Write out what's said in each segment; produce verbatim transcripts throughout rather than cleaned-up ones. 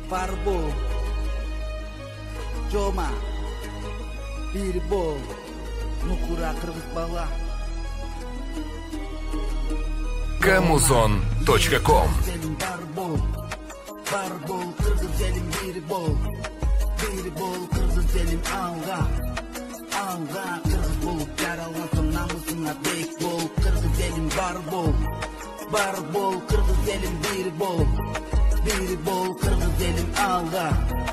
бар бол, жома, бир бол, нукура кыргыз бала. камузон точка ком. Бар бол, бар бол, кыргыз элим бир бол, бир бол, кыргыз элим алга, алга, кыргыз болуп жаралган соң намысыңа бек бол, кыргыз элим бар бол, бар бол, кыргыз элим бир бол, бир бол, кыргыз элим алга,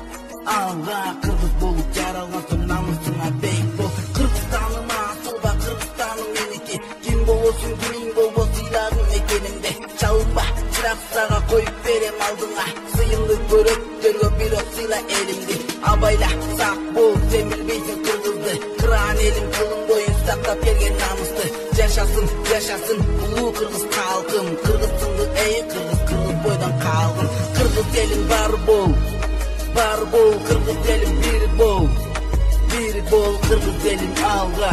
алга, кыргыз болуп жаралган соң намысыңа бек бол. Кыргызстаным асылба, Кыргызстаным меники, ким болосуң кимиң болбо сыйлагың мекенимде. Чалынба, чырак сага коюп берем алдыңа, сыйынды көрөттөргө бирок сыйла элимди. Абайла, сак бол, сен билбейсиң кыргызды, кыран элим кылың боюн сактап келген намысты. Жашасын, жашасын улуу кыргыз калкым, кыргызсыңды эй кыргыз, кыргыз бойдон калгын. Кыргыз элим бар бол, бар бол, кыргыз элим бир бол, бир бол, кыргыз элим алга,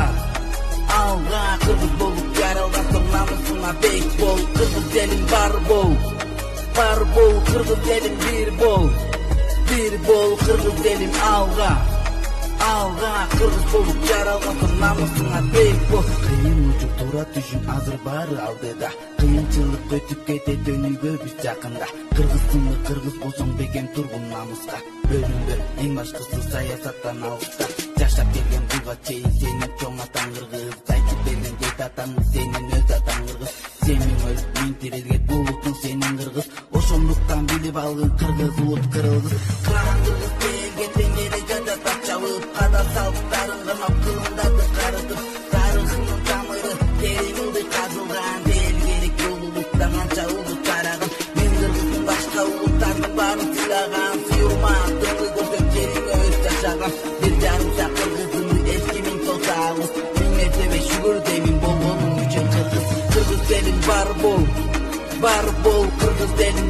алга, кыргыз болуп жаралган соң намысыңа бек бол. Кыргыз элим бар бол, бар бол, кыргыз элим бир бол, бир бол, кыргыз элим алга, алга, кыргыз болуп жаралган соң намысыңа бек бол. Кыйын учук туура түшүн азыр баары алдыда, кыйынчылык өтүп кетет өнүгөбүз жакында. Кыргызсыңды кыргыз болсоң бекем тургун намыска, бөлүнбө эң башкысы саясаттан алыста. Жашап келген буга чейин сенин чоң атаң кыргыз, айтып берген дейт атаң сенин өз атаң кыргыз. Сен миң өлүп миң тирилген улуттуң сенин кыргыз, ошондуктан билип алгын кыргыз улут кыргыз. Кыран кыргыз элге тең эле жадатап чабып, када салттарын кырмап кылындарды карытып, тарыхынын тамыры тереңинде казылган, белгилик улуттан канча улут тараган. Мен кыргыздын башка улуттардын баарын сыйлаган, сүйүрмактыкты көрсөп жериңе өз жашаган. Бир жарым сак кыргызымды эски миң толсагыз, миң мертебе шүгүр деймин болгонум үчүн кыргыз. Кыргыз элим бар бол, бар бол, кыргыз элим